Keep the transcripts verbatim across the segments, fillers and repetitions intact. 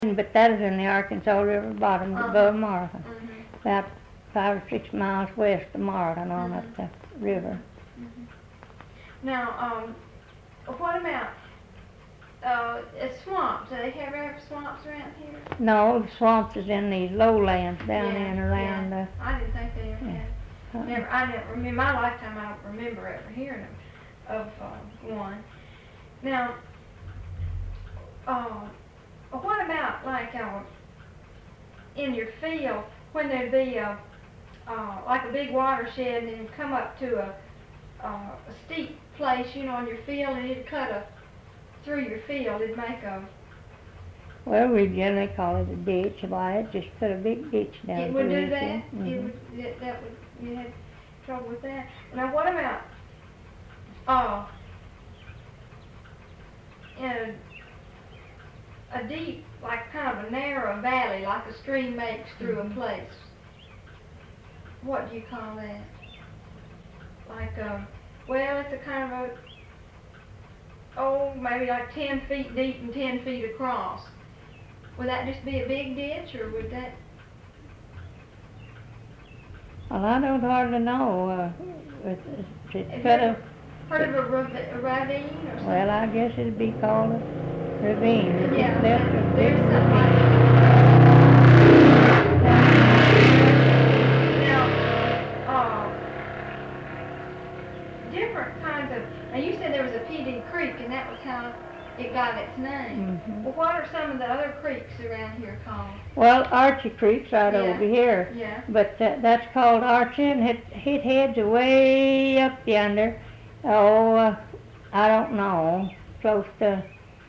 But that is in the Arkansas River bottom Uh-huh. above Marvin. Mhm. About five or six miles west of Marvin on Mhm. up the river. Mhm. Now, um, what about uh, uh, swamps? Do they have ever swamps around here? No, the swamps is in these lowlands down Yeah, in around yeah. the. I didn't think they ever Yeah. had. Uh-uh. Never. I never. In my lifetime, I don't remember ever hearing of, of uh, one. Now, uh, what about like uh, in your field when there'd be a uh, like a big watershed and then come up to a, uh, a steep place, you know, in your field, and it'd cut a through your field. It'd make a. Well, we generally call it a ditch. Why, it just put a big ditch down It would through do it, that. yeah. It Mhm. would. That, that would. You had trouble with that. Now, what about uh, in a, a deep, like kind of a narrow valley, like a stream makes through Mhm. a place? What do you call that? Like a, well, it's a kind of a, oh, maybe like ten feet deep and ten feet across. Would that just be a big ditch, or would that? Well, I don't hardly know. Uh, it, it's Have you cut ever a. heard of a, rav- a ravine or something? Well, I guess it'd be called a ravine. It Yeah, just left a there- big there's something ravine. like Now, uh, different kinds of. Now you said there was a Pee Creek, and that was how it got its name. Mhm. Well, what are some of the other creeks around here called? Well, Archie Creek's right Yeah. over here. Yeah. But that, that's called Archie, and it, it heads away up yonder. Oh, uh, I don't know, close to,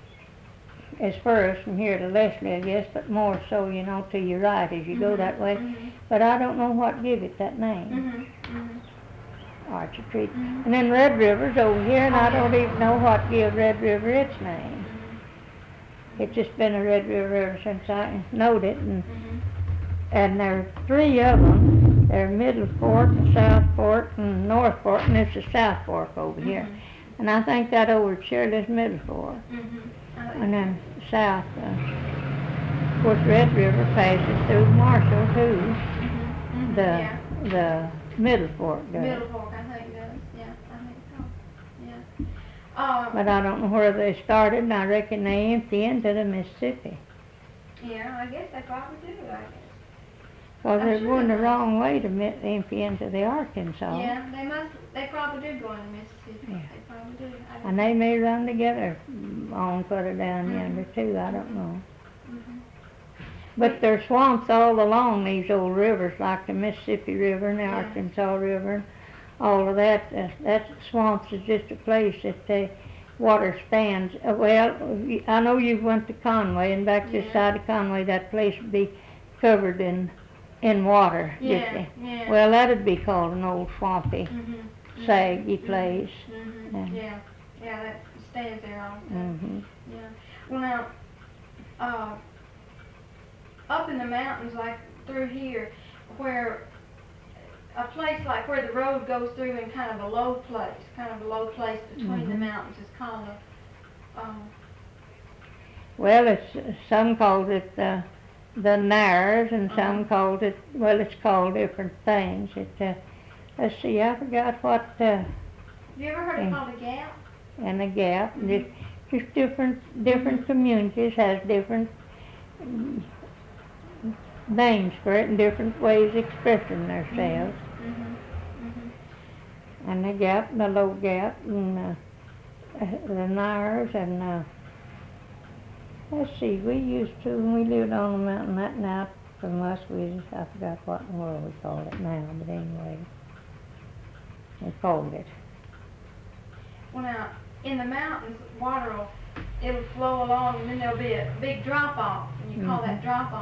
as far as from here to Leslie, I guess, but more so, you know, to your right as you go Mhm, that way. mhm. But I don't know what give it that name, Mhm. Mhm. Archie Creek. Mhm. And then Red River's over here, and Oh, I yeah. don't even know what give Red River its name. Mhm. It's just been a Red River ever since I knowed it, and Mhm. and there are three of them. There's Middle Fork, South Fork, and North Fork, and there's the South Fork over here. Mhm. And I think that over at Shirley's Middle Fork. Mhm. Uh, And then south, uh, of course, Red River passes through Marshall too. mhm. Mhm. The Yeah. the Middle Fork does. Middle Fork, I think does. Yeah, I think so. Yeah. Uh, But I don't know where they started, and I reckon they empty into the Mississippi. yeah, I guess they probably do. I guess. Because I'm they're sure going they the do. wrong way to mi- empty into the Arkansas. Yeah, they must. They probably do go into Mississippi. Yeah. They probably do. I don't And they may run together on further down Mhm. yonder too, I don't know. Mhm. But there's swamps all along these old rivers, like the Mississippi River and the Yeah. Arkansas River, all of that. Uh, that swamps is just a place that the water stands. Uh, well, y- I know you went to Conway, and back this Yeah. side of Conway, that place would be covered in in water, Yeah. didn't it? Yeah. Well, that'd be called an old swampy, Mhm. saggy Mhm. place. Mhm. Yeah. Yeah. Yeah. That stands there all the time. hmm Yeah. Well, now, uh, up in the mountains, like through here, where a place like where the road goes through in kind of a low place, kind of a low place between the Mhm. mountains, is called a. Um, Well, it's some called it the the Narrows, and Uh-huh. some called it. Well, it's called different things. It. Uh, let's see, I forgot what. Uh, have you ever heard it Mm. called a gap? and the Gap. Mhm. Just, just different different Mhm. communities has different mm, names for it and different ways of expressing themselves. Mhm. Mhm. And the Gap, and the Low Gap, and uh, uh, the Narrows, and. Uh, Let's see, we used to, when we lived on the mountain that night from us, we, I forgot what in the world we called it now, but anyway, we called it. Well, now, in the mountains, water will it'll flow along, and then there'll be a big drop off, and you call Mhm. that drop off.